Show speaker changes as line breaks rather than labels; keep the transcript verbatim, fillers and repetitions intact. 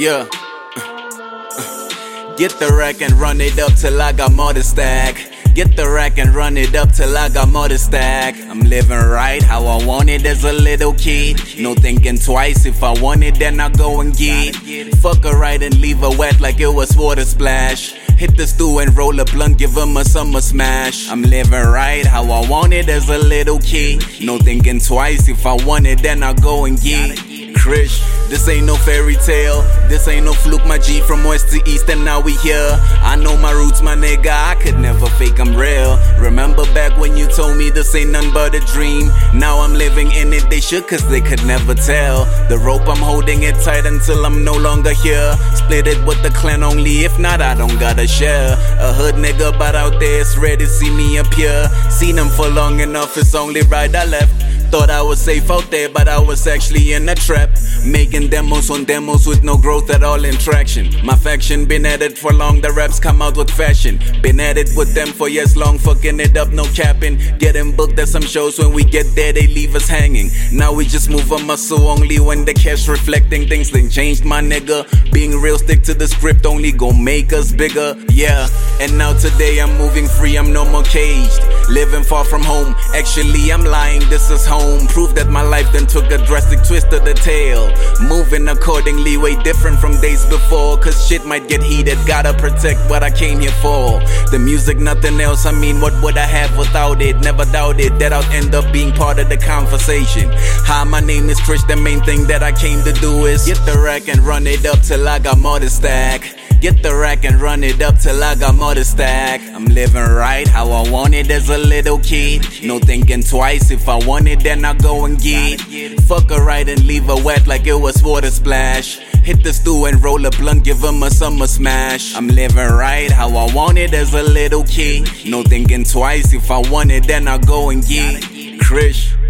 Yeah. Get the rack and run it up till I got more to stack. Get the rack and run it up till I got more to stack. I'm living right how I want it as a little kid. No thinking twice, if I want it then I go and get it. Fuck her right and leave her wet like it was water splash. Hit the stool and roll a blunt, give him a summer smash. I'm living right how I want it as a little kid. No thinking twice, if I want it then I go and get it. Krish, this ain't no fairy tale. This ain't no fluke, my G from west to east and now we here. I know my roots, my nigga, I could never fake, I'm real. Remember back when you told me this ain't nothing but a dream. Now I'm living in it, they should cause they could never tell. The rope, I'm holding it tight until I'm no longer here. Split it with the clan only, if not I don't gotta share. A hood nigga but out there is ready to see me appear. Seen them for long enough, it's only right I left. Thought I was safe out there, but I was actually in a trap. Making demos on demos with no growth at all in traction. My faction been at it for long, the raps come out with fashion. Been at it with them for years long, fucking it up, no capping. Getting booked at some shows, when we get there they leave us hanging. Now we just move a muscle only when the cash reflecting. Things done changed, my nigga. Being real, stick to the script, only gon' make us bigger. Yeah, and now today I'm moving free, I'm no more caged. Living far from home, actually I'm lying, this is home. Proof that my life then took a drastic twist of the tail. Moving accordingly, way different from days before. Cause shit might get heated, gotta protect what I came here for. The music, nothing else, I mean what would I have without it? Never doubted that I'll end up being part of the conversation. Hi, my name is Krish, the main thing that I came to do is get the rack and run it up till I got more to stack. Get the rack and run it up till I got more to stack. I'm living right how I want it as a little kid. No thinking twice, if I want it then I go and get it. Fuck her right and leave her wet like it was water splash. Hit the stool and roll a blunt, give him a summer smash. I'm living right how I want it as a little kid. No thinking twice, if I want it then I go and get it. Krish.